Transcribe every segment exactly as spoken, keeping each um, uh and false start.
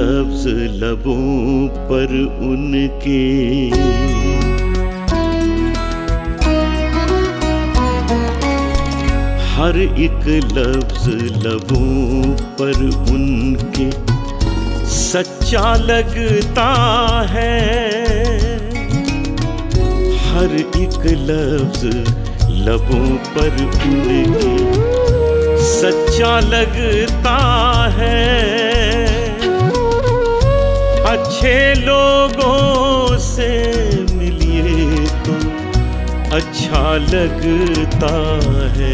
लफ्ज लबों पर उनके, हर एक लफ्ज लबों पर उनके सच्चा लगता है। हर एक लफ्ज लबों पर उनके सच्चा लगता है। अच्छे लोगों से मिलिए तो अच्छा लगता है।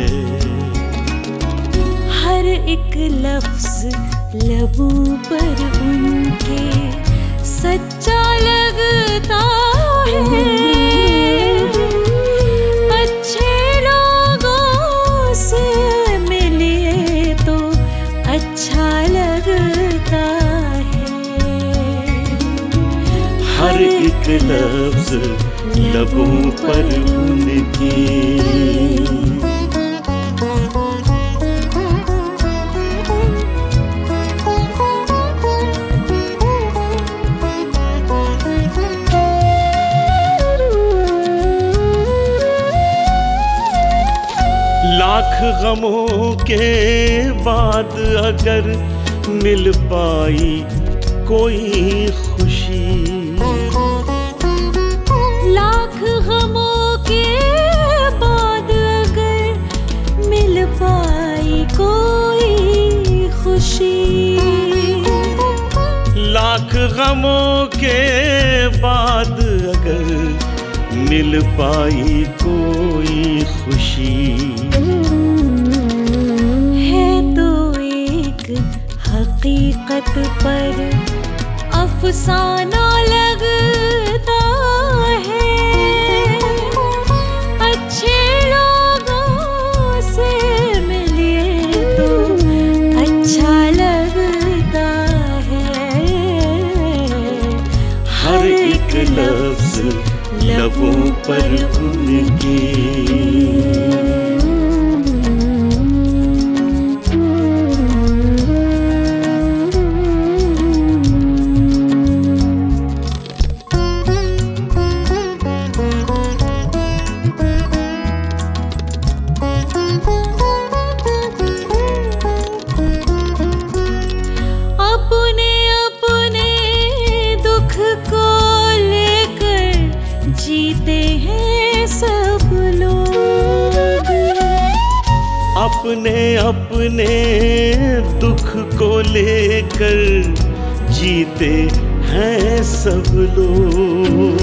हर एक लफ्ज लबों पर उनके सच्चा लगता है। अच्छे लोगों से मिलिए तो अच्छा लगता है। हर एक लफ्ज लबों पर उनके। लाख गमों के बाद अगर मिल पाई कोई खुशी, लाख गमों के बाद अगर मिल पाई कोई खुशी, लाख गमों के बाद अगर मिल पाई कोई खुशी, है तो एक हकीकत पर अफसाना लगता है। अच्छे लोगों से मिलिए तो अच्छा लगता है। हर एक लफ्ज लबों पर उनके। अपने अपने दुख को लेकर जीते हैं सब लोग। अपने अपने दुख को लेकर जीते हैं सब लोग।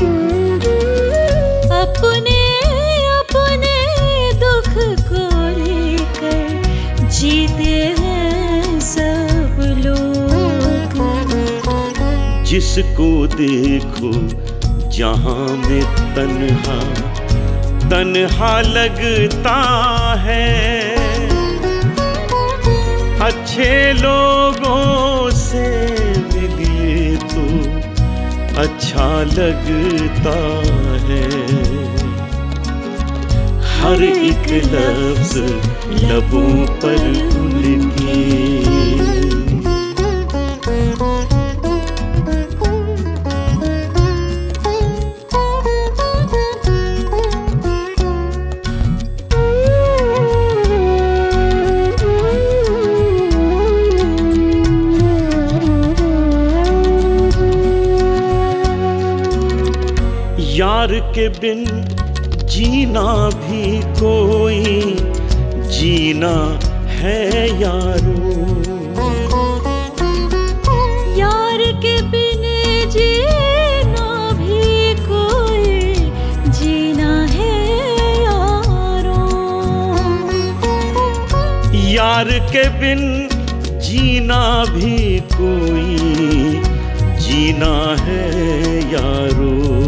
अपने अपने दुख को लेकर जीते हैं सब लोग। जिसको देखो जहां में तन्हा तन्हा लगता है। अच्छे लोगों से मिलिए तो अच्छा लगता है। हर एक लफ्ज लबों पर उनके। यार के बिन जीना भी कोई जीना है यारो। यार के बिन जीना भी कोई जीना है यारो। यार के बिन जीना भी कोई जीना है यारो।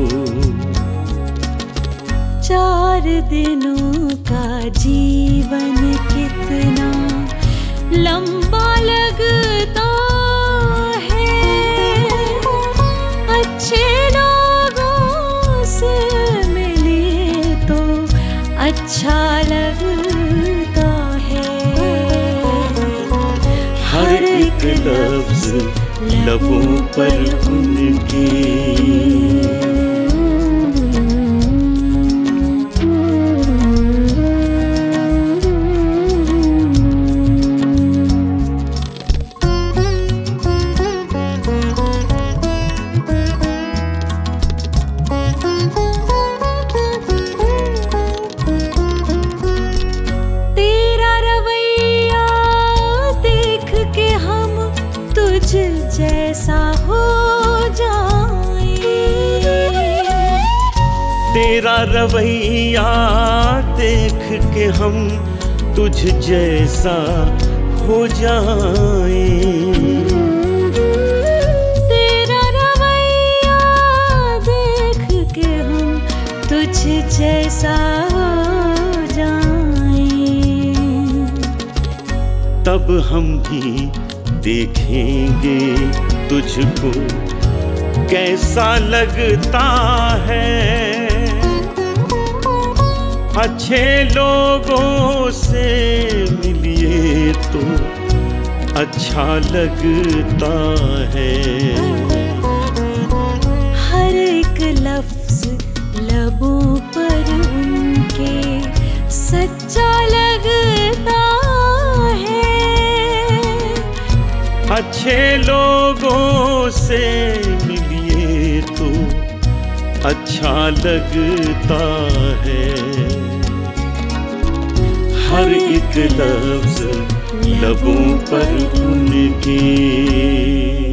चार दिनों का जीवन कितना लंबा लगता है। अच्छे लोगों से मिले तो अच्छा लगता है। हर एक लफ्ज लबों पर उनके। जैसा हो जाए, तेरा रवैया देख के हम तुझ जैसा हो जाए। तेरा रवैया देख के हम तुझ जैसा हो जाए। तब हम भी देखेंगे तुझको कैसा लगता है, अच्छे लोगों से मिलिए तो अच्छा लगता है। हर एक लफ्ज लबों पर उनके सच्चा लगता है। अच्छे लोगों से मिलिए तो अच्छा लगता है। हर एक लफ्ज लबों पर उनके।